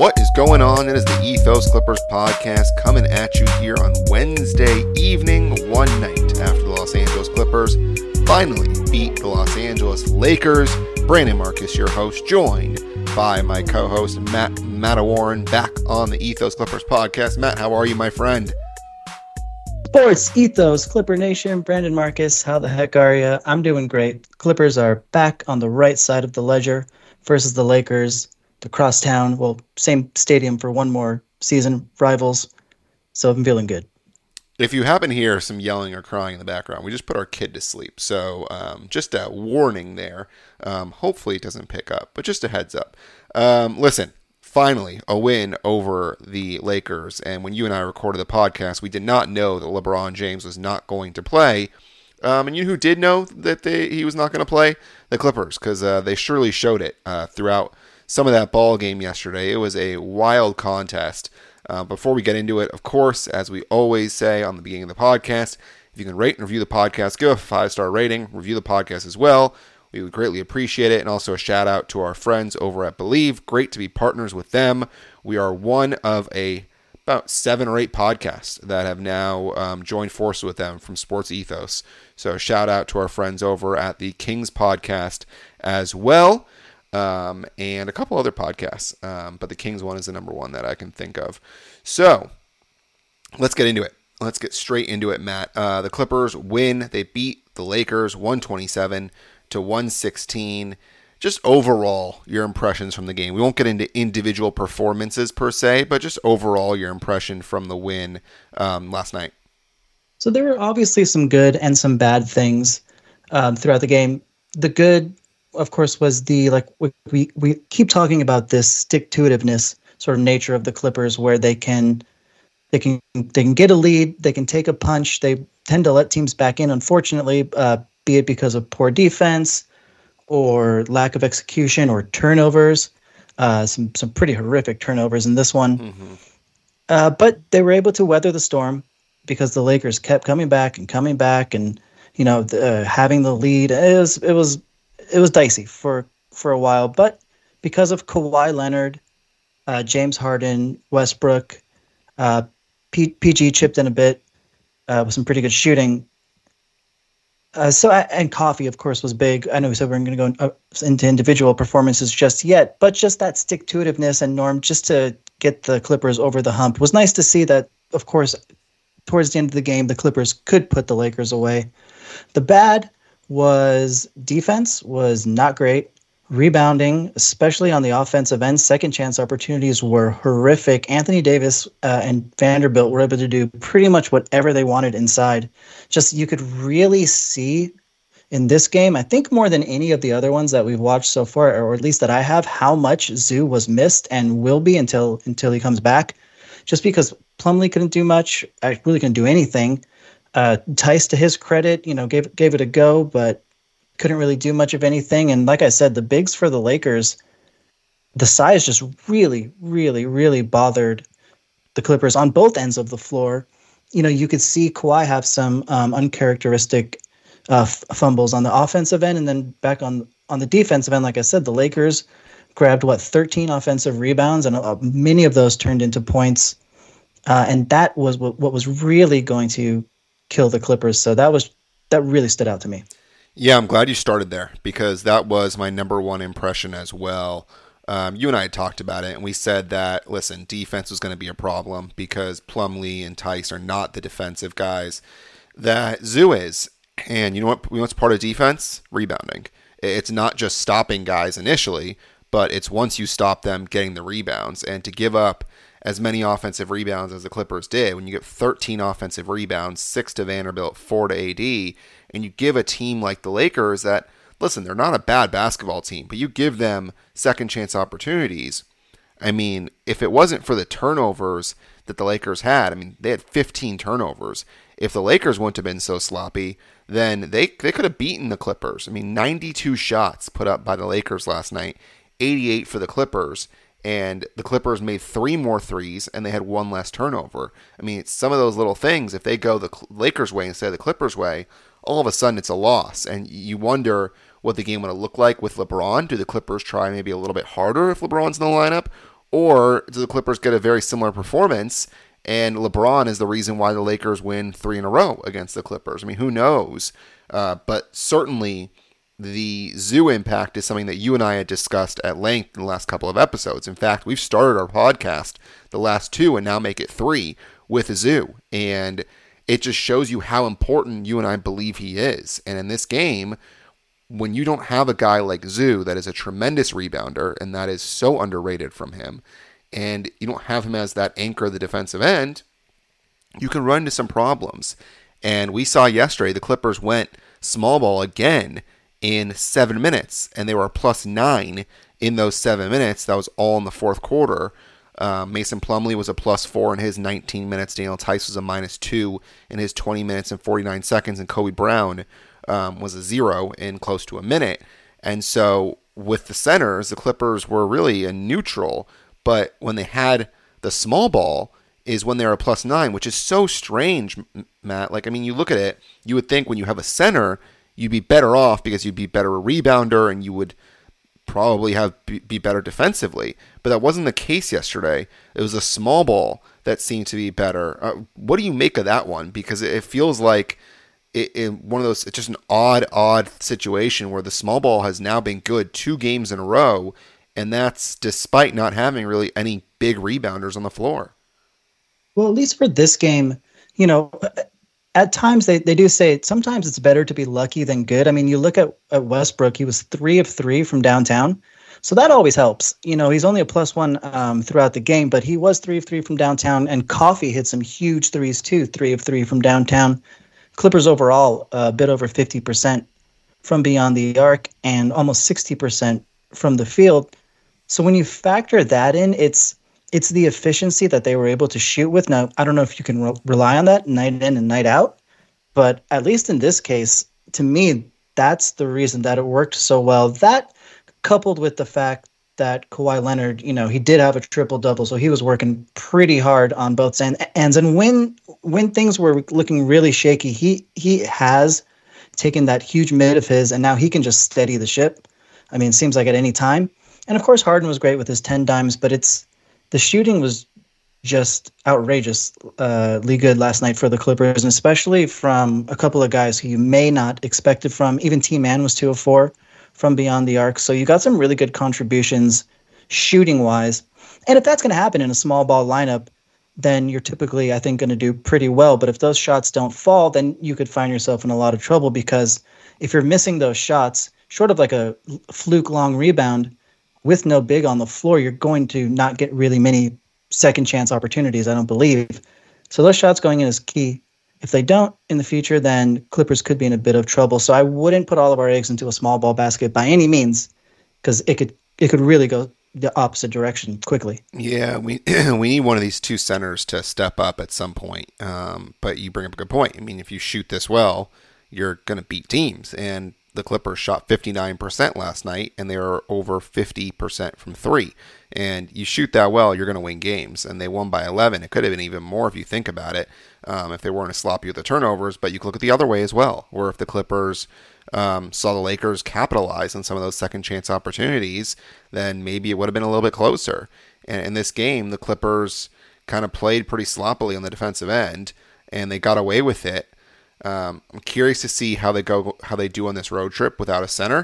What is going on? It is the Ethos Clippers podcast coming at you here on Wednesday evening, one night after the Los Angeles Clippers finally beat the Los Angeles Lakers. Brandon Marcus, your host, joined by my co-host Matt Mattawarren, back on the Ethos Clippers podcast. Matt, how are you, my friend? Sports Ethos, Clipper Nation, Brandon Marcus, how the heck are you? I'm doing great. Clippers are back on the right side of the ledger versus the Lakers. The crosstown, well, same stadium for one more season, rivals. So I'm feeling good. If you happen to hear some yelling or crying in the background, we just put our kid to sleep. So just a warning there. Hopefully it doesn't pick up, but just a heads up. Listen, finally a win over the Lakers. And when you and I recorded the podcast, we did not know that LeBron James was not going to play. And you know who did know that he was not going to play? The Clippers, because they surely showed it throughout some of that ball game yesterday. It was a wild contest. Before we get into it, of course, as we always say on the beginning of the podcast, if you can rate and review the podcast, give a 5-star rating, review the podcast as well. We would greatly appreciate it. And also a shout out to our friends over at Believe. Great to be partners with them. We are one of about 7 or 8 podcasts that have now joined forces with them from Sports Ethos. So shout out to our friends over at the Kings podcast as well. And a couple other podcasts, but the Kings one is the number one that I can think of. So let's get into it. Let's get straight into it, Matt. The Clippers win. They beat the Lakers 127-116. Just overall, your impressions from the game. We won't get into individual performances per se, but just overall your impression from the win last night. So there were obviously some good and some bad things throughout the game. The good, of course, was we keep talking about this stick-to-itiveness sort of nature of the Clippers, where they can get a lead, they can take a punch, they tend to let teams back in. Unfortunately, be it because of poor defense or lack of execution or turnovers, some pretty horrific turnovers in this one. Mm-hmm. But they were able to weather the storm because the Lakers kept coming back, and having the lead. It was dicey for a while, but because of Kawhi Leonard, James Harden, Westbrook, PG chipped in a bit with some pretty good shooting. And Coffee, of course, was big. I know we said we weren't going to go into individual performances just yet, but just that stick-to-itiveness and Norm, just to get the Clippers over the hump. It was nice to see that, of course, towards the end of the game, the Clippers could put the Lakers away. The bad was defense was not great. Rebounding, especially on the offensive end, second chance opportunities were horrific. Anthony Davis and Vanderbilt were able to do pretty much whatever they wanted inside. Just you could really see in this game, I think more than any of the other ones that we've watched so far, or at least that I have, how much Zoo was missed and will be until he comes back. Just because Plumlee couldn't do much, I really couldn't do anything. Tice, to his credit, gave it a go, but couldn't really do much of anything. And like I said, the bigs for the Lakers, the size just really, really, really bothered the Clippers on both ends of the floor. You could see Kawhi have some uncharacteristic fumbles on the offensive end, and then back on the defensive end. Like I said, the Lakers grabbed 13 offensive rebounds, and many of those turned into points. And that was what was really going to kill the Clippers. So that really stood out to me. Yeah, I'm glad you started there, because that was my number one impression as well. You and I had talked about it, and we said that, listen, defense was going to be a problem because Plumlee and Tice are not the defensive guys that Zoo is. And you know what's part of defense? Rebounding. It's not just stopping guys initially, but it's once you stop them getting the rebounds. And to give up as many offensive rebounds as the Clippers did, when you get 13 offensive rebounds, 6 to Vanderbilt, 4 to AD, and you give a team like the Lakers that, listen, they're not a bad basketball team, but you give them second chance opportunities. I mean, if it wasn't for the turnovers that the Lakers had, they had 15 turnovers. If the Lakers wouldn't have been so sloppy, then they could have beaten the Clippers. 92 shots put up by the Lakers last night, 88 for the Clippers. And the Clippers made 3 more threes, and they had 1 less turnover. It's some of those little things. If they go the Lakers' way instead of the Clippers' way, all of a sudden it's a loss. And you wonder what the game would have looked like with LeBron. Do the Clippers try maybe a little bit harder if LeBron's in the lineup? Or do the Clippers get a very similar performance and LeBron is the reason why the Lakers win 3 in a row against the Clippers? I mean, who knows? But certainly the Zoo impact is something that you and I had discussed at length in the last couple of episodes. In fact, we've started our podcast, the last 2, and now make it 3 with Zoo. And it just shows you how important you and I believe he is. And in this game, when you don't have a guy like Zoo that is a tremendous rebounder, and that is so underrated from him, and you don't have him as that anchor of the defensive end, you can run into some problems. And we saw yesterday the Clippers went small ball again in 7 minutes, and they were +9 in those 7 minutes. That was all in the fourth quarter. Mason Plumlee was a +4 in his 19 minutes. Daniel Theis was a -2 in his 20 minutes and 49 seconds, and Kobe Brown was a 0 in close to a minute. And so with the centers, the Clippers were really a neutral, but when they had the small ball is when they're a +9, which is so strange, Matt. Like, I mean, you look at it, you would think when you have a center, you'd be better off because you'd be better a rebounder and you would probably be better defensively. But that wasn't the case yesterday. It was a small ball that seemed to be better. What do you make of that one? Because it feels like one of those, it's just an odd situation where the small ball has now been good 2 games in a row, and that's despite not having really any big rebounders on the floor. Well, at least for this game, at times they do say sometimes it's better to be lucky than good. I mean, you look at Westbrook, he was 3 of 3 from downtown. So that always helps. He's only a +1 throughout the game, but he was 3 of 3 from downtown, and Coffey hit some huge threes too, 3 of 3 from downtown. Clippers overall a bit over 50% from beyond the arc and almost 60% from the field. So when you factor that in, it's the efficiency that they were able to shoot with. Now, I don't know if you can rely on that night in and night out, but at least in this case, to me, that's the reason that it worked so well. That coupled with the fact that Kawhi Leonard, he did have a triple-double, so he was working pretty hard on both ends. And when things were looking really shaky, he has taken that huge mid of his, and now he can just steady the ship. I mean, it seems like at any time. And of course, Harden was great with his 10 dimes, but the shooting was just outrageously good last night for the Clippers, and especially from a couple of guys who you may not expect it from. Even T-Man was 2 of 4 from beyond the arc. So you got some really good contributions shooting-wise. And if that's going to happen in a small ball lineup, then you're typically, I think, going to do pretty well. But if those shots don't fall, then you could find yourself in a lot of trouble, because if you're missing those shots, short of like a fluke long rebound, with no big on the floor, you're going to not get really many second chance opportunities, I don't believe. So those shots going in is key. If they don't in the future, then Clippers could be in a bit of trouble. So I wouldn't put all of our eggs into a small ball basket by any means, because it could really go the opposite direction quickly. Yeah, we need one of these 2 centers to step up at some point. But you bring up a good point. I mean, if you shoot this well, you're going to beat teams. And the Clippers shot 59% last night, and they were over 50% from 3. And you shoot that well, you're going to win games. And they won by 11. It could have been even more if you think about it, if they weren't as sloppy with the turnovers. But you can look at the other way as well, where if the Clippers saw the Lakers capitalize on some of those second chance opportunities, then maybe it would have been a little bit closer. And in this game, the Clippers kind of played pretty sloppily on the defensive end, and they got away with it. I'm curious to see how they do on this road trip without a center,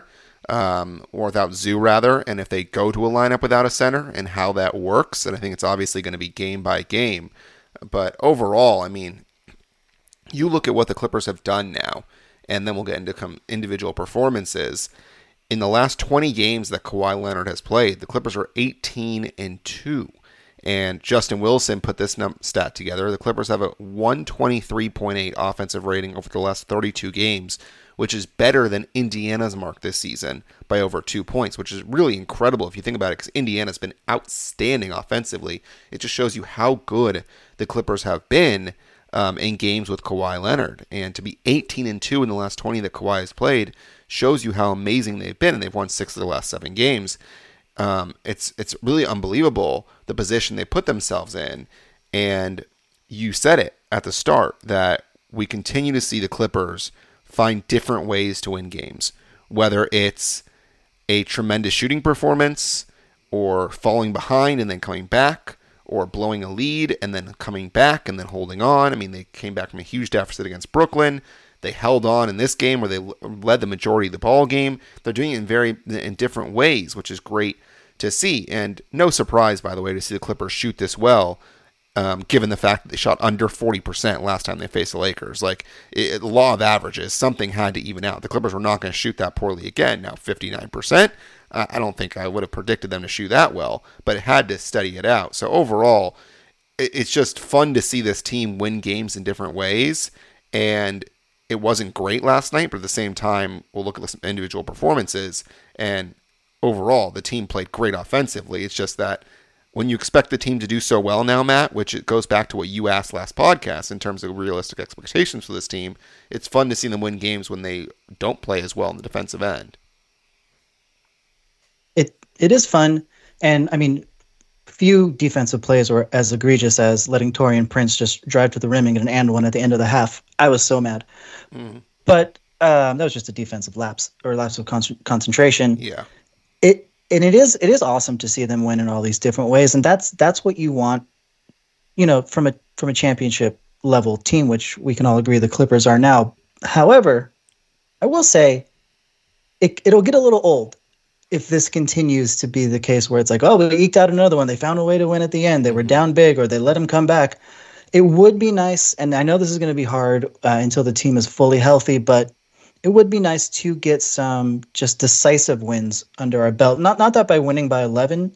or without Zoo rather, and if they go to a lineup without a center and how that works. And I think it's obviously going to be game by game. But overall, I mean, you look at what the Clippers have done now, and then we'll get into individual performances. In the last 20 games that Kawhi Leonard has played, the Clippers are 18-2. And Justin Wilson put this stat together. The Clippers have a 123.8 offensive rating over the last 32 games, which is better than Indiana's mark this season by over 2 points, which is really incredible if you think about it, because Indiana's been outstanding offensively. It just shows you how good the Clippers have been in games with Kawhi Leonard. And to be 18-2 in the last 20 that Kawhi has played shows you how amazing they've been, and they've won 6 of the last 7 games. It's really unbelievable the position they put themselves in. And you said it at the start that we continue to see the Clippers find different ways to win games, whether it's a tremendous shooting performance or falling behind and then coming back, or blowing a lead and then coming back and then holding on. I mean, they came back from a huge deficit against Brooklyn. They held on in this game where they led the majority of the ball game. They're doing it in different ways, which is great to see. And no surprise, by the way, to see the Clippers shoot this well, given the fact that they shot under 40% last time they faced the Lakers. Like, law of averages, something had to even out. The Clippers were not going to shoot that poorly again. Now, 59%, I don't think I would have predicted them to shoot that well, but it had to study it out. So overall, it's just fun to see this team win games in different ways. And it wasn't great last night, but at the same time, we'll look at some individual performances. And overall, the team played great offensively. It's just that when you expect the team to do so well now, Matt, which it goes back to what you asked last podcast in terms of realistic expectations for this team, it's fun to see them win games when they don't play as well in the defensive end. It is fun. And I mean, few defensive plays were as egregious as letting Taurean Prince just drive to the rim and get an and one at the end of the half. I was so mad. But that was just a defensive lapse of concentration. Yeah. It is awesome to see them win in all these different ways, and that's what you want, from a championship level team, which we can all agree the Clippers are now. However, I will say it'll get a little old if this continues to be the case where it's like, oh, we eked out another one. They found a way to win at the end. They were down big, or they let them come back. It would be nice, and I know this is going to be hard until the team is fully healthy, but it would be nice to get some just decisive wins under our belt. Not that by winning by 11,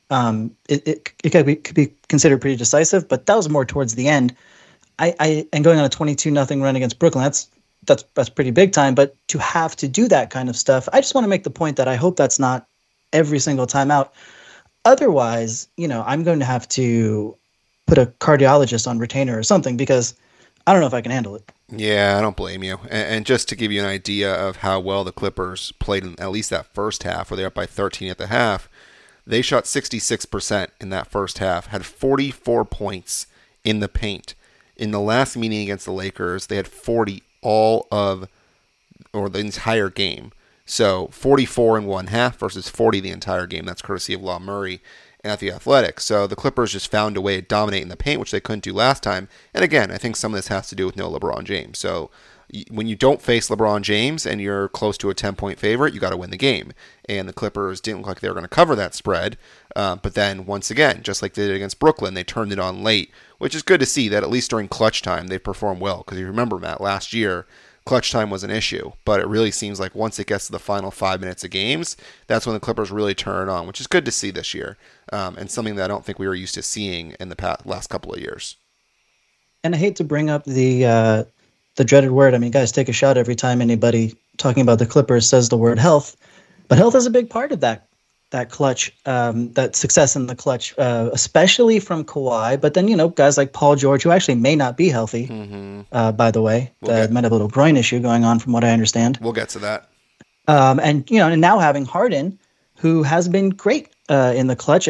it could be considered pretty decisive, but that was more towards the end. And going on a 22-0 run against Brooklyn, that's pretty big time. But to have to do that kind of stuff, I just want to make the point that I hope that's not every single time out. Otherwise, I'm going to have to put a cardiologist on retainer or something, because I don't know if I can handle it. Yeah, I don't blame you. And just to give you an idea of how well the Clippers played in at least that first half, where they're up by 13 at the half, they shot 66% in that first half, had 44 points in the paint. In the last meeting against the Lakers, they had 40 the entire game. So 44 in one half versus 40 the entire game. That's courtesy of Law Murray at The Athletic. So the Clippers just found a way to dominate in the paint, which they couldn't do last time. And again, I think some of this has to do with no LeBron James. So when you don't face LeBron James and you're close to a 10-point favorite, you got to win the game. And the Clippers didn't look like they were going to cover that spread. But then once again, just like they did against Brooklyn, they turned it on late, which is good to see that at least during clutch time, they performed well. Because you remember, Matt, last year, clutch time was an issue, but it really seems like once it gets to the final 5 minutes of games, that's when the Clippers really turn it on, which is good to see this year, and something that I don't think we were used to seeing in the last couple of years. And I hate to bring up the dreaded word. I mean, guys take a shot every time anybody talking about the Clippers says the word health, but health is a big part of that clutch, that success in the clutch, especially from Kawhi. But then, guys like Paul George, who actually may not be healthy, by the way, might have a little groin issue going on from what I understand. We'll get to that. And now having Harden, who has been great in the clutch.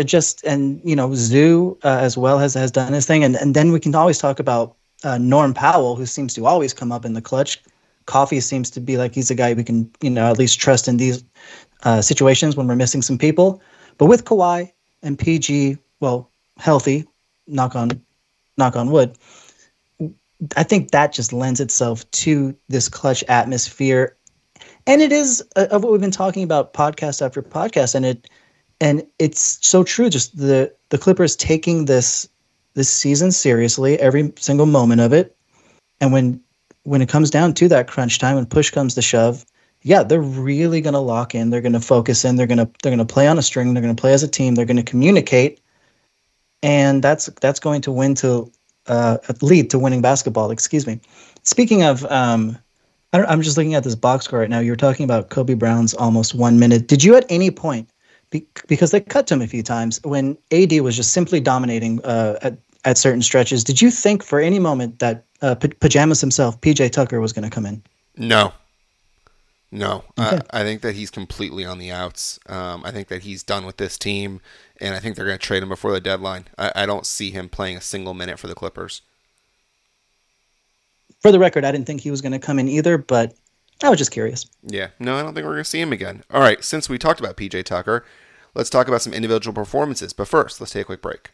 Zoo as well has done his thing. And then we can always talk about Norm Powell, who seems to always come up in the clutch. Coffee seems to be like he's a guy we can, at least trust in these situations when we're missing some people. But with Kawhi and PG, healthy, knock on wood, I think that just lends itself to this clutch atmosphere. And it is of what we've been talking about podcast after podcast. And it's so true. Just the Clippers taking this season seriously, every single moment of it. And when it comes down to that crunch time, when push comes to shove, yeah, they're really going to lock in. They're going to focus in. They're going to play on a string. They're going to play as a team. They're going to communicate, and that's going to lead to winning basketball. Excuse me. Speaking of, I'm just looking at this box score right now. You're talking about Kobe Brown's almost 1 minute. Did you at any point, because they cut to him a few times, when AD was just simply dominating at certain stretches, did you think for any moment that Pajamas himself, PJ Tucker, was going to come in? No. Okay. I think that he's completely on the outs. I think that he's done with this team, and I think they're going to trade him before the deadline. I don't see him playing a single minute for the Clippers. For the record, I didn't think he was going to come in either, but I was just curious. Yeah. No, I don't think we're going to see him again. All right, since we talked about PJ Tucker, let's talk about some individual performances. But first, let's take a quick break.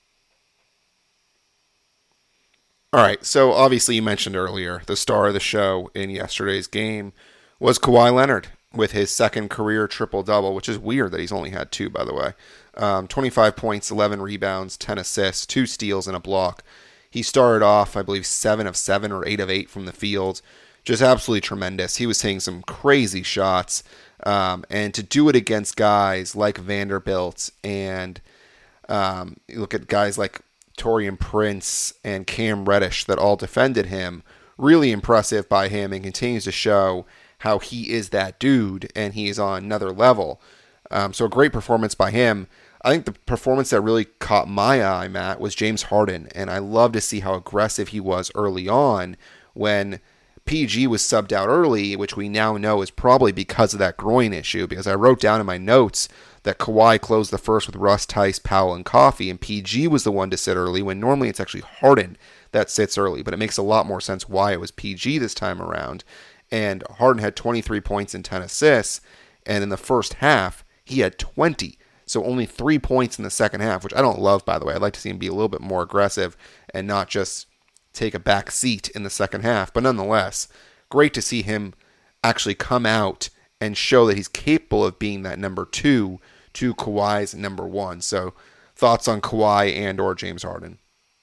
All right, so obviously you mentioned earlier the star of the show in yesterday's game was Kawhi Leonard with his second career triple-double, which is weird that he's only had 2, by the way. 25 points, 11 rebounds, 10 assists, 2 steals, and a block. He started off, I believe, 7 of 7 or 8 of 8 from the field. Just absolutely tremendous. He was hitting some crazy shots. And to do it against guys like Vanderbilt and you look at guys like Taurean Prince and Cam Reddish that all defended him, really impressive by him and continues to show how he is that dude and he is on another level. So a great performance by him. I think the performance that really caught my eye, Matt, was James Harden, and I love to see how aggressive he was early on when PG was subbed out early, which we now know is probably because of that groin issue, because I wrote down in my notes that Kawhi closed the first with Russ, Tice, Powell, and Coffey, and PG was the one to sit early when normally it's actually Harden that sits early, but it makes a lot more sense why it was PG this time around. And Harden had 23 points and 10 assists, and in the first half, he had 20. So only 3 points in the second half, which I don't love, by the way. I'd like to see him be a little bit more aggressive and not just take a back seat in the second half. But nonetheless, great to see him actually come out and show that he's capable of being that number 2 to Kawhi's number 1. So thoughts on Kawhi and or James Harden?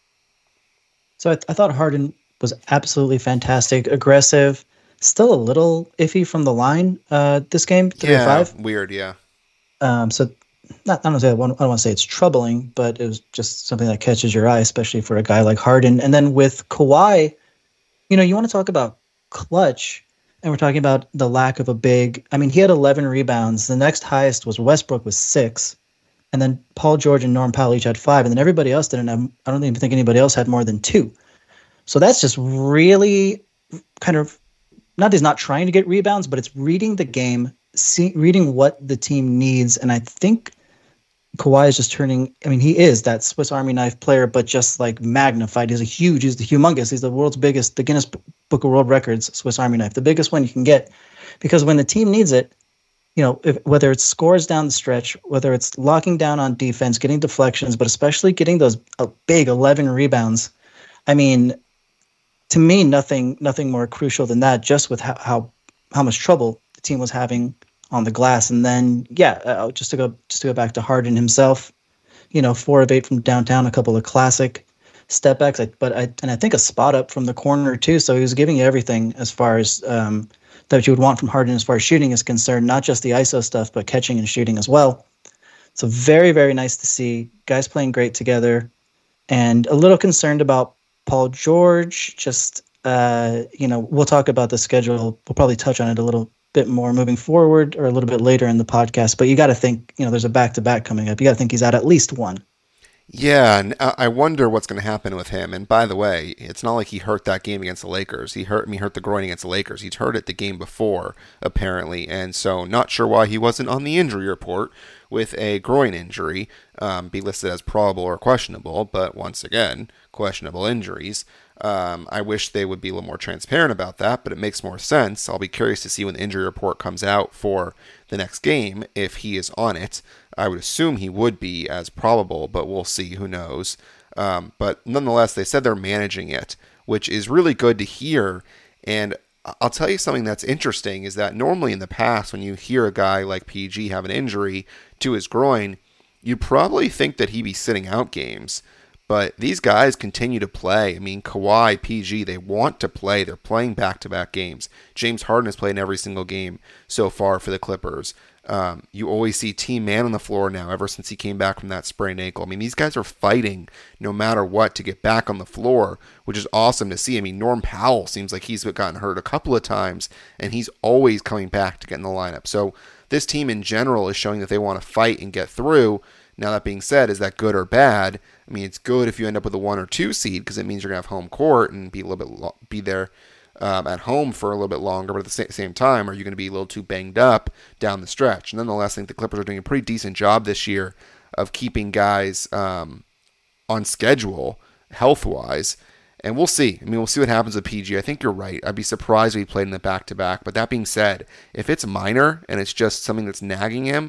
So I thought Harden was absolutely fantastic, aggressive, still a little iffy from the line this game, 3 of 5. Weird, yeah. So I don't want to say it's troubling, but it was just something that catches your eye, especially for a guy like Harden. And then with Kawhi, you want to talk about clutch, and we're talking about the lack of a big. I mean, he had 11 rebounds. The next highest was Westbrook with 6, and then Paul George and Norm Powell each had 5, and then everybody else didn't have. I don't even think anybody else had more than 2. So that's just really kind of not that he's not trying to get rebounds, but it's reading the game, reading what the team needs, and I think Kawhi is just turning. I mean, he is that Swiss Army knife player, but just like magnified. He's the humongous. He's the world's biggest, the Guinness Book of World Records Swiss Army knife, the biggest one you can get. Because when the team needs it, whether it's scores down the stretch, whether it's locking down on defense, getting deflections, but especially getting those big 11 rebounds. I mean, to me, nothing more crucial than that. Just with how much trouble the team was having on the glass. And then, just to go back to Harden himself, 4 of 8 from downtown, a couple of classic step backs, but I think a spot up from the corner too. So he was giving you everything as far as that you would want from Harden as far as shooting is concerned, not just the ISO stuff, but catching and shooting as well. So very, very nice to see guys playing great together, and a little concerned about Paul George. Just, we'll talk about the schedule. We'll probably touch on it a little bit more moving forward or a little bit later in the podcast, but you got to think, there's a back-to-back coming up. You got to think he's out at least 1. Yeah, and I wonder what's going to happen with him. And by the way, it's not like he hurt that game against the Lakers. He hurt the groin against the Lakers. He'd hurt it the game before, apparently, and so not sure why he wasn't on the injury report with a groin injury, be listed as probable or questionable, but once again, questionable injuries. I wish they would be a little more transparent about that, but it makes more sense. I'll be curious to see when the injury report comes out for the next game, if he is on it. I would assume he would be as probable, but we'll see. Who knows? But nonetheless, they said they're managing it, which is really good to hear. And I'll tell you something that's interesting is that normally in the past, when you hear a guy like PG have an injury to his groin, you probably think that he'd be sitting out games. But these guys continue to play. I mean, Kawhi, PG, they want to play. They're playing back-to-back games. James Harden has played in every single game so far for the Clippers. You always see Team Man on the floor now ever since he came back from that sprained ankle. I mean, these guys are fighting no matter what to get back on the floor, which is awesome to see. I mean, Norm Powell seems like he's gotten hurt a couple of times, and he's always coming back to get in the lineup. So this team in general is showing that they want to fight and get through. Now, that being said, is that good or bad? I mean, it's good if you end up with a 1 or 2 seed because it means you're going to have home court and be a little bit be there at home for a little bit longer. But at the same time, are you going to be a little too banged up down the stretch? Nonetheless, I think the Clippers are doing a pretty decent job this year of keeping guys on schedule health-wise. And we'll see. I mean, we'll see what happens with PG. I think you're right. I'd be surprised if he played in the back-to-back. But that being said, if it's minor and it's just something that's nagging him,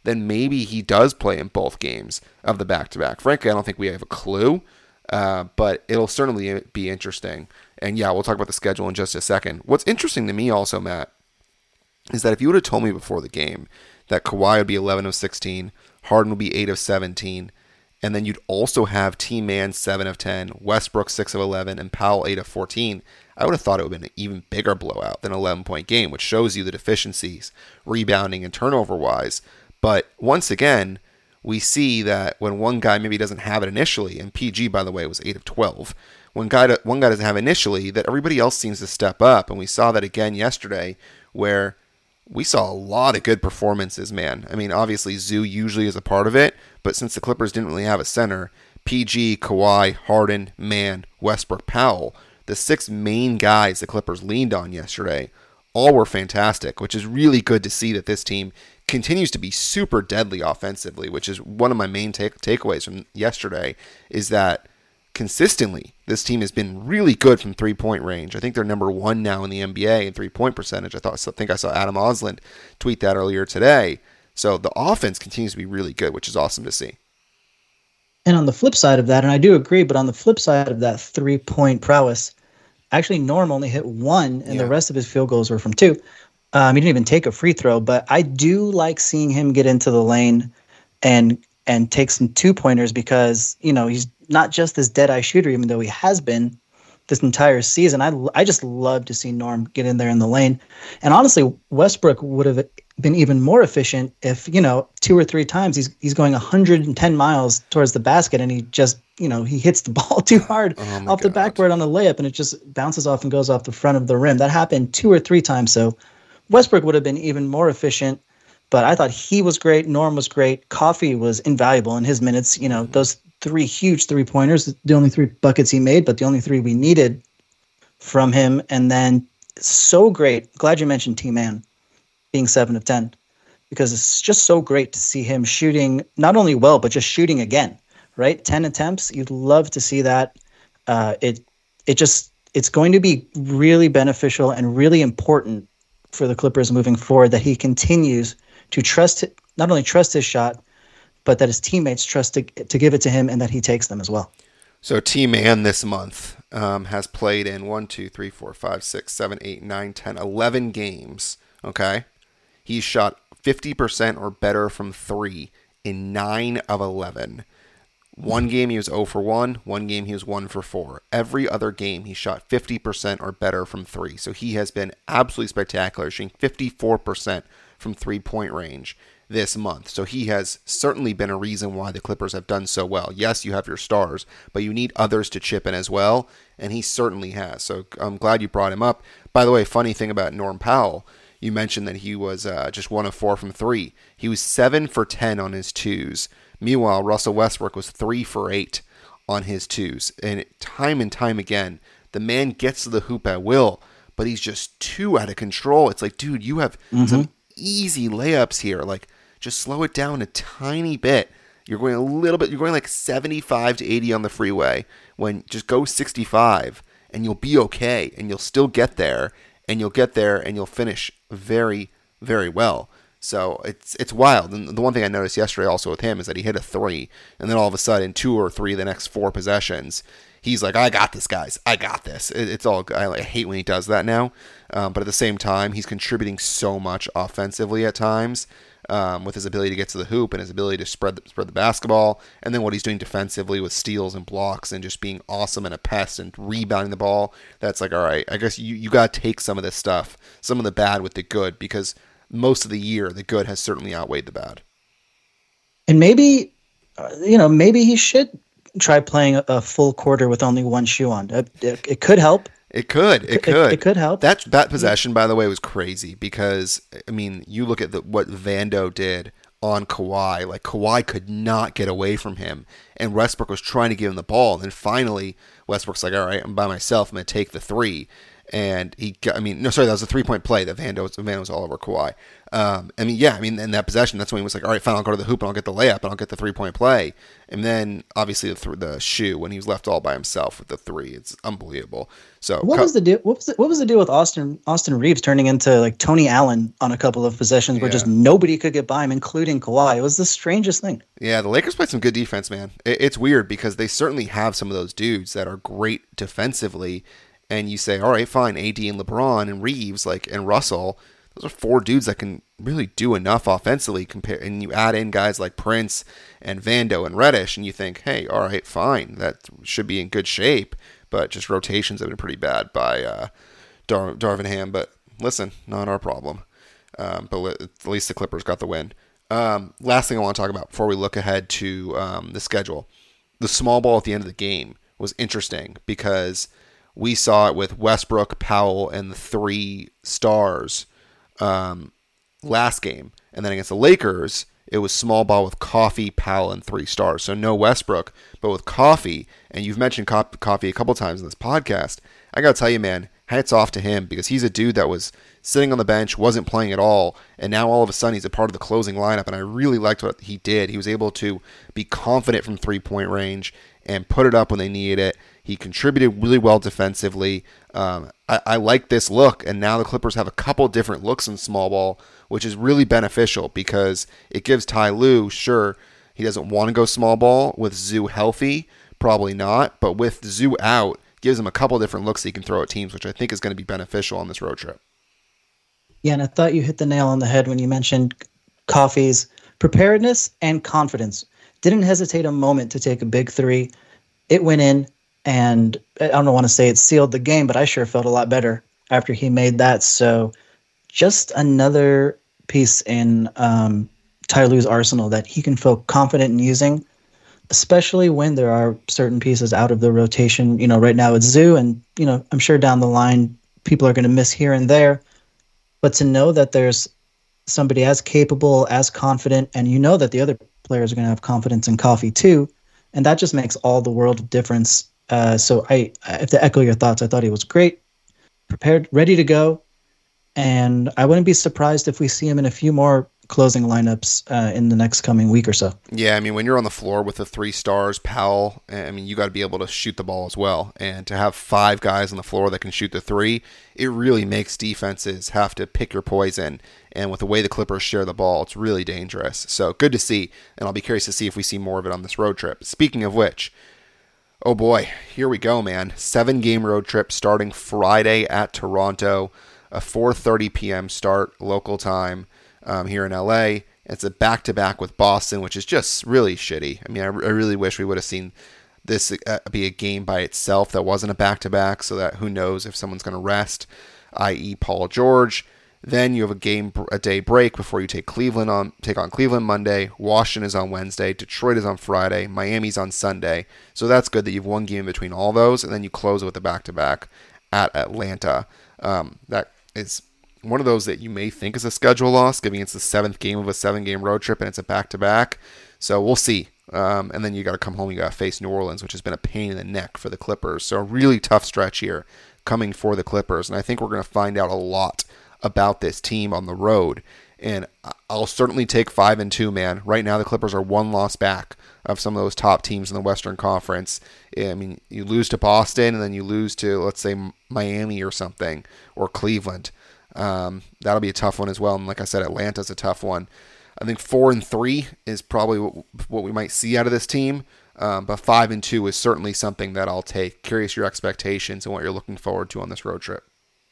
then maybe he does play in both games of the back-to-back. Frankly, I don't think we have a clue, but it'll certainly be interesting. And yeah, we'll talk about the schedule in just a second. What's interesting to me also, Matt, is that if you would have told me before the game that Kawhi would be 11 of 16, Harden would be 8 of 17, and then you'd also have T-Man 7 of 10, Westbrook 6 of 11, and Powell 8 of 14, I would have thought it would have been an even bigger blowout than an 11-point game, which shows you the deficiencies, rebounding and turnover-wise. But once again, we see that when one guy maybe doesn't have it initially, and PG, by the way, was 8 of 12, when one guy doesn't have it initially, that everybody else seems to step up. And we saw that again yesterday, where we saw a lot of good performances, man. I mean, obviously, Zoo usually is a part of it, but since the Clippers didn't really have a center, PG, Kawhi, Harden, Man, Westbrook, Powell, the 6 main guys the Clippers leaned on yesterday, all were fantastic, which is really good to see that this team continues to be super deadly offensively, which is one of my main takeaways from yesterday, is that consistently, this team has been really good from three-point range. I think they're number 1 now in the NBA in three-point percentage. I think I saw Adam Osland tweet that earlier today. So the offense continues to be really good, which is awesome to see. And on the flip side of that, and I do agree, but on the flip side of that 3-point prowess, actually Norm only hit 1, and the rest of his field goals were from 2. He didn't even take a free throw, but I do like seeing him get into the lane and take some 2-pointers because, he's not just this dead-eye shooter, even though he has been this entire season. I just love to see Norm get in there in the lane. And honestly, Westbrook would have been even more efficient if, 2 or 3 times he's going 110 miles towards the basket and he just, he hits the ball too hard off the backboard on a layup and it just bounces off and goes off the front of the rim. That happened 2 or 3 times. So Westbrook would have been even more efficient. But I thought he was great. Norm was great. Coffee was invaluable in his minutes. Those 3 huge 3-pointers, the only 3 buckets he made, but the only 3 we needed from him. And then so great. Glad you mentioned T-Man being 7 of 10 because it's just so great to see him shooting not only well, but just shooting again, right? 10 attempts. You'd love to see that. It's going to be really beneficial and really important for the Clippers moving forward that he continues to not only trust his shot, but that his teammates trust to give it to him and that he takes them as well. So T-Man this month has played in 1, 2, 3, 4, 5, 6, 7, 8, 9, 10, 11 games. Okay. He's shot 50% or better from 3 in 9 of 11. One game he was 0 for 1. One game he was 1 for 4. Every other game he shot 50% or better from 3. So he has been absolutely spectacular, shooting 54% from 3-point range this month. So he has certainly been a reason why the Clippers have done so well. Yes, you have your stars, but you need others to chip in as well, and he certainly has. So I'm glad you brought him up. By the way, funny thing about Norm Powell, you mentioned that he was just 1 of 4 from 3. He was 7 for 10 on his 2s. Meanwhile, Russell Westbrook was 3 for 8 on his 2s. And time again, the man gets to the hoop at will, but he's just too out of control. It's like, dude, you have some easy layups here. Like, just slow it down a tiny bit. You're going a little bit, you're going like 75 to 80 on the freeway. When just go 65 and you'll be okay and you'll still get there and you'll finish very, very well. So it's wild. And the one thing I noticed yesterday also with him is that he hit a 3, and then all of a sudden 2 or 3 the next 4 possessions, he's like, I got this, guys. I got this. It's all, I hate when he does that now. But at the same time, he's contributing so much offensively at times with his ability to get to the hoop and his ability to spread the basketball. And then what he's doing defensively with steals and blocks and just being awesome and a pest and rebounding the ball. That's like, all right, I guess you got to take some of this stuff, some of the bad with the good, because most of the year, the good has certainly outweighed the bad. And maybe, maybe he should try playing a full quarter with only one shoe on. It could help. It could. It could help. That possession, by the way, was crazy because, I mean, you look at what Vando did on Kawhi. Like, Kawhi could not get away from him, and Westbrook was trying to give him the ball. And then finally, Westbrook's like, all right, I'm by myself. I'm going to take the 3. And that was a 3-point play that Vando was all over Kawhi. In that possession, that's when he was like, all right, fine, I'll go to the hoop and I'll get the layup and I'll get the 3-point play. And then obviously the shoe when he was left all by himself with the three, it's unbelievable. So what was the deal? What was the deal with Austin Reeves turning into like Tony Allen on a couple of possessions where just nobody could get by him, including Kawhi? It was the strangest thing. Yeah, the Lakers played some good defense, man. It's weird because they certainly have some of those dudes that are great defensively. And you say, all right, fine, AD and LeBron and Reeves, and Russell, those are 4 dudes that can really do enough offensively. And you add in guys like Prince and Vando and Reddish, and you think, hey, all right, fine, that should be in good shape. But just rotations have been pretty bad by Darvin Ham. But listen, not our problem. But at least the Clippers got the win. Last thing I want to talk about before we look ahead to the schedule. The small ball at the end of the game was interesting because we saw it with Westbrook, Powell, and the 3 stars last game. And then against the Lakers, it was small ball with Coffee, Powell, and 3 stars. So no Westbrook, but with Coffee, and you've mentioned Coffee a couple times in this podcast, I got to tell you, man, hats off to him because he's a dude that was sitting on the bench, wasn't playing at all, and now all of a sudden he's a part of the closing lineup, and I really liked what he did. He was able to be confident from 3-point range and put it up when they needed it. He contributed really well defensively. I like this look, and now the Clippers have a couple different looks in small ball, which is really beneficial because it gives Ty Lue, sure, he doesn't want to go small ball with Zoo healthy, probably not, but with Zoo out, gives him a couple different looks he can throw at teams, which I think is going to be beneficial on this road trip. Yeah, and I thought you hit the nail on the head when you mentioned Coffee's preparedness and confidence. Didn't hesitate a moment to take a big 3. It went in, and I don't want to say it sealed the game, but I sure felt a lot better after he made that. So just another piece in Ty Lue's arsenal that he can feel confident in using, especially when there are certain pieces out of the rotation. Right now it's Zoo, and, I'm sure down the line people are going to miss here and there. But to know that there's somebody as capable, as confident, and that the other players are going to have confidence in Coffee too, and that just makes all the world of difference. So I have to echo your thoughts. I thought he was great, prepared, ready to go, and I wouldn't be surprised if we see him in a few more closing lineups in the next coming week or so. Yeah, when you're on the floor with the 3 stars, Powell, you got to be able to shoot the ball as well. And to have 5 guys on the floor that can shoot the 3, it really makes defenses have to pick your poison. And with the way the Clippers share the ball, it's really dangerous. So good to see, and I'll be curious to see if we see more of it on this road trip. Speaking of which, oh boy, here we go, man. 7-game road trip starting Friday at Toronto, a 4:30 p.m. start local time. Here in LA. It's a back-to-back with Boston, which is just really shitty. I really wish we would have seen this be a game by itself that wasn't a back-to-back, so that who knows if someone's going to rest, i.e. Paul George. Then you have a day break before you take on Cleveland Monday. Washington is on Wednesday. Detroit is on Friday. Miami's on Sunday. So that's good that you have one game between all those, and then you close it with a back-to-back at Atlanta. That is one of those that you may think is a schedule loss, given it's the 7th game of a 7-game road trip and it's a back-to-back. So we'll see. And then you got to come home. You got to face New Orleans, which has been a pain in the neck for the Clippers. So a really tough stretch here coming for the Clippers. And I think we're going to find out a lot about this team on the road. And I'll certainly take 5-2, man. Right now the Clippers are 1 loss back of some of those top teams in the Western Conference. You lose to Boston and then you lose to, let's say, Miami or something, or Cleveland. That'll be a tough one as well. And like I said, Atlanta's a tough one. I think 4-3 is probably what we might see out of this team. But 5-2 is certainly something that I'll take. Curious your expectations and what you're looking forward to on this road trip.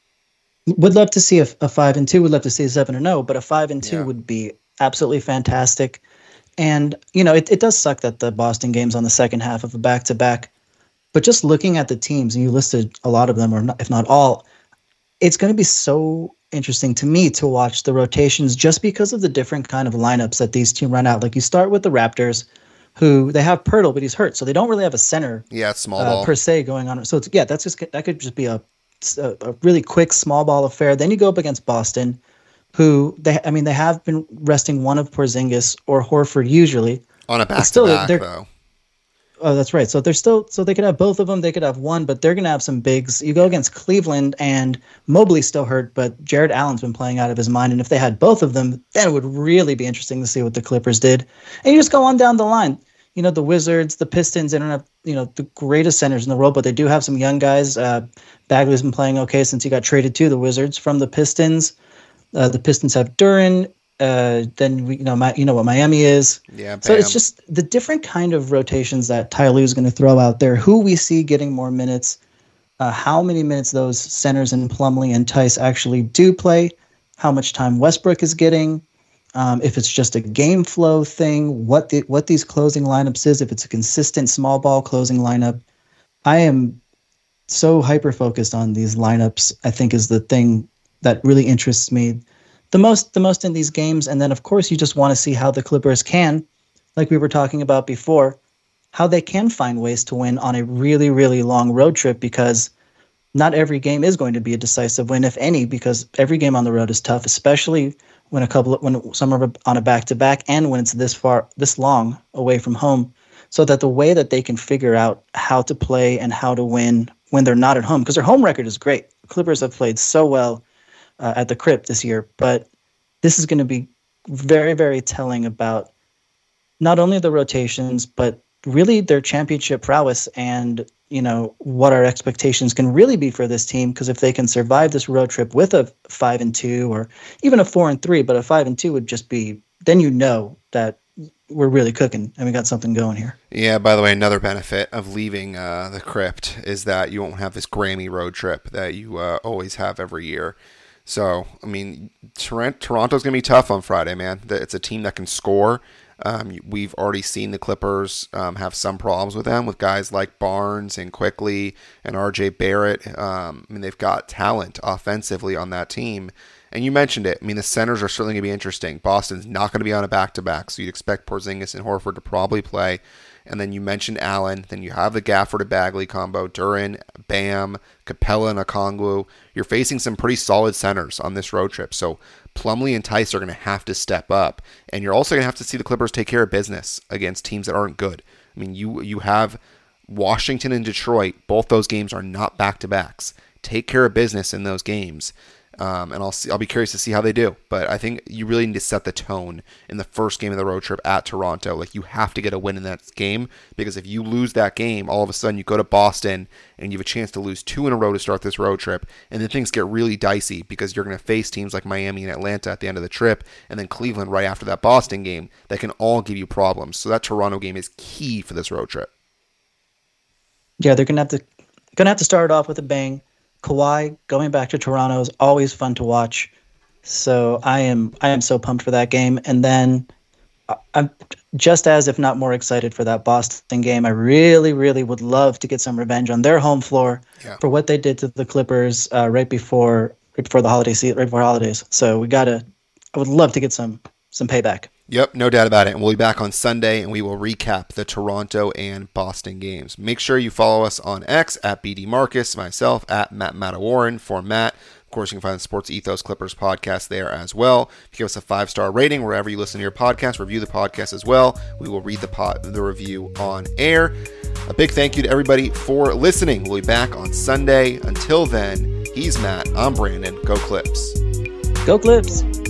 Would love to see a 5-2. Would love to see a 7-0, but a 5-2 would be absolutely fantastic. And, it does suck that the Boston game's on the second half of a back-to-back. But just looking at the teams, and you listed a lot of them, or not, if not all, it's going to be so interesting to me to watch the rotations just because of the different kind of lineups that these teams run out. Like you start with the Raptors, who they have Pirtle, but he's hurt, so they don't really have a center. Yeah, it's small ball per se going on. So that could just be a really quick small ball affair. Then you go up against Boston, who they have been resting one of Porzingis or Horford usually on a back-to-back though. Oh, that's right. So they're still, so they could have both of them. They could have one, but they're going to have some bigs. You go against Cleveland, and Mobley's still hurt, but Jared Allen's been playing out of his mind. And if they had both of them, then it would really be interesting to see what the Clippers did. And you just go on down the line. You know, the Wizards, the Pistons, they don't have, you know, the greatest centers in the world, but they do have some young guys. Bagley's been playing okay since he got traded to the Wizards from the Pistons. The Pistons have Duren. Then we, you know what Miami is. Yeah. Bam. So it's just the different kind of rotations that Ty Lue is going to throw out there. Who we see getting more minutes, how many minutes those centers in Plumlee and Tice actually do play, how much time Westbrook is getting, if it's just a game flow thing, what these closing lineups is, if it's a consistent small ball closing lineup. I am so hyper focused on these lineups. I think is the thing that really interests me the most in these games. And then, of course, you just want to see how the Clippers can, like we were talking about before, how they can find ways to win on a really, really long road trip, because not every game is going to be a decisive win, if any, because every game on the road is tough, especially when some are on a back-to-back and when it's this long away from home, so that the way that they can figure out how to play and how to win when they're not at home, because their home record is great. Clippers have played so well at the Crypt this year, but this is going to be very, very telling about not only the rotations, but really their championship prowess and, you know, what our expectations can really be for this team. Because if they can survive this road trip with a 5-2 or even a 4-3, but a 5-2 would just be, then you know that we're really cooking and we got something going here. Yeah, by the way, another benefit of leaving the Crypt is that you won't have this Grammy road trip that you always have every year. So, I mean, Toronto's going to be tough on Friday, man. It's a team that can score. We've already seen the Clippers have some problems with them, with guys like Barnes and Quickly and R.J. Barrett. I mean, they've got talent offensively on that team. And you mentioned it. I mean, the centers are certainly going to be interesting. Boston's not going to be on a back-to-back, so you'd expect Porzingis and Horford to probably play. And then you mentioned Allen. Then you have the Gafford to Bagley combo, Duren, Bam, Capella, and Okongwu. You're facing some pretty solid centers on this road trip. So Plumlee and Tice are going to have to step up. And you're also going to have to see the Clippers take care of business against teams that aren't good. I mean, you have Washington and Detroit. Both those games are not back-to-backs. Take care of business in those games. And I'll be curious to see how they do. But I think you really need to set the tone in the first game of the road trip at Toronto. Like, you have to get a win in that game, because if you lose that game, all of a sudden you go to Boston and you have a chance to lose 2 in a row to start this road trip, and then things get really dicey because you're going to face teams like Miami and Atlanta at the end of the trip, and then Cleveland right after that Boston game that can all give you problems. So that Toronto game is key for this road trip. Yeah, they're gonna have to start off with a bang. Kawhi going back to Toronto is always fun to watch, so I am so pumped for that game. And then I'm just as, if not more, excited for that Boston game. I really, really would love to get some revenge on their home floor for what they did to the Clippers right before the holiday season, right before holidays. So I would love to get some payback. Yep, no doubt about it. And we'll be back on Sunday, and we will recap the Toronto and Boston games. Make sure you follow us on X at BD Marcus, myself at Matt Mattawarren for Matt. Of course, you can find the Sports Ethos Clippers podcast there as well. If you give us a 5-star rating wherever you listen to your podcast, review the podcast as well. We will read the review on air. A big thank you to everybody for listening. We'll be back on Sunday. Until then, he's Matt. I'm Brandon. Go Clips. Go Clips.